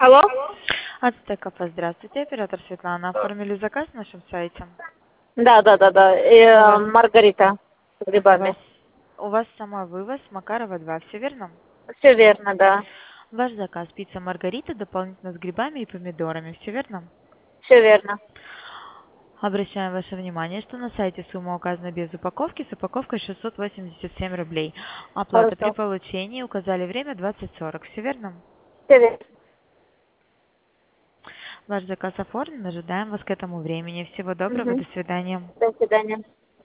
Алло? Ацтекафе, здравствуйте, оператор Светлана. Оформили заказ на нашем сайте? Да. У вас, Маргарита с у вас, грибами. у вас самовывоз Макарова 2, все верно? Все верно, да. Ваш заказ пицца Маргарита, дополнительно с грибами и помидорами, все верно? Все верно. Обращаем ваше внимание, что на сайте сумма указана без упаковки, с упаковкой 687 рублей. Оплата при Хорошо. получении, указали время 20:40, все верно? Все верно. Ваш заказ оформлен, ожидаем вас к этому времени. Всего доброго, Мгм. до свидания. До свидания.